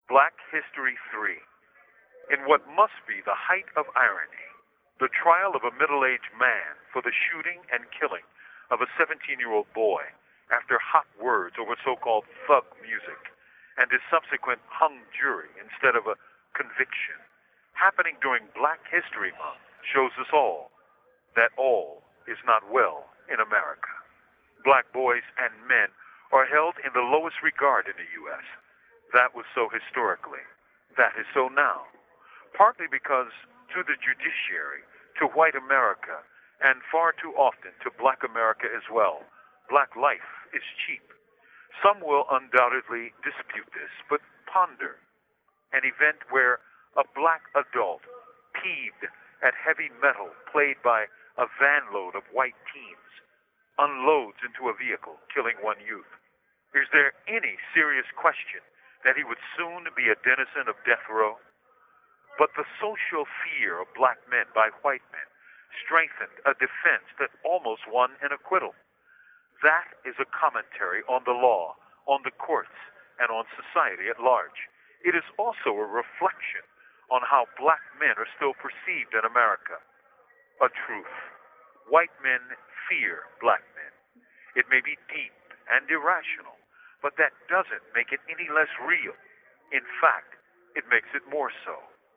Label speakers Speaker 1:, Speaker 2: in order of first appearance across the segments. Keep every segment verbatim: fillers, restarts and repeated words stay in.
Speaker 1: Black History three. In what must be the height of irony, the trial of a middle-aged man for the shooting and killing of a seventeen-year-old boy after hot words over so-called thug music and his subsequent hung jury instead of a conviction, happening during Black History Month, shows us all that all is not well in America. Black boys and men are held in the lowest regard in the U S That was so historically. That is so now. Partly because to the judiciary, to white America, and far too often to black America as well, black life is cheap. Some will undoubtedly dispute this, but ponder an event where a black adult, peeved at heavy metal played by a van load of white teens, unloads into a vehicle, killing one youth. Is there any serious question that he would soon be a denizen of death row? But the social fear of black men by white men strengthened a defense that almost won an acquittal. That is a commentary on the law, on the courts, and on society at large. It is also a reflection on how black men are still perceived in America. A truth. White men fear black men. It may be deep and irrational, but that doesn't make it any less real. In fact, it makes it more so.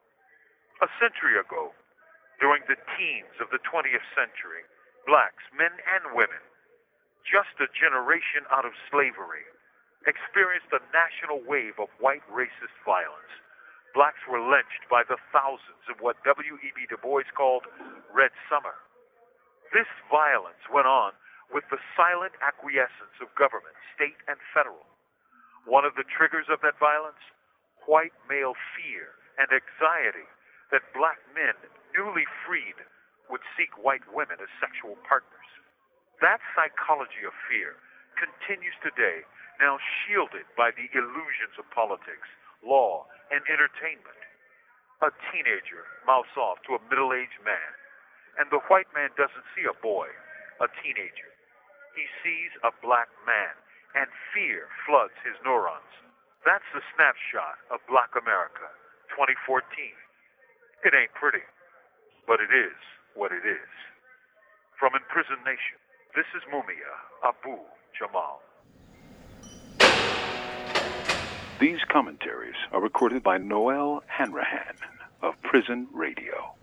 Speaker 1: A century ago, during the teens of the twentieth century, blacks, men and women, just a generation out of slavery, experienced a national wave of white racist violence. Blacks were lynched by the thousands in what W E B Du Bois called Red Summer. This violence went on with the silent acquiescence of government, state and federal. One of the triggers of that violence? White male fear and anxiety that black men, newly freed, would seek white women as sexual partners. That psychology of fear continues today, now shielded by the illusions of politics, law, and entertainment. A teenager mouths off to a middle-aged man, and the white man doesn't see a boy, a teenager. He sees a black man, and fear floods his neurons. That's the snapshot of Black America, twenty fourteen. It ain't pretty, but it is what it is. From Imprisoned Nation, this is Mumia Abu Jamal.
Speaker 2: These commentaries are recorded by Noel Hanrahan of Prison Radio.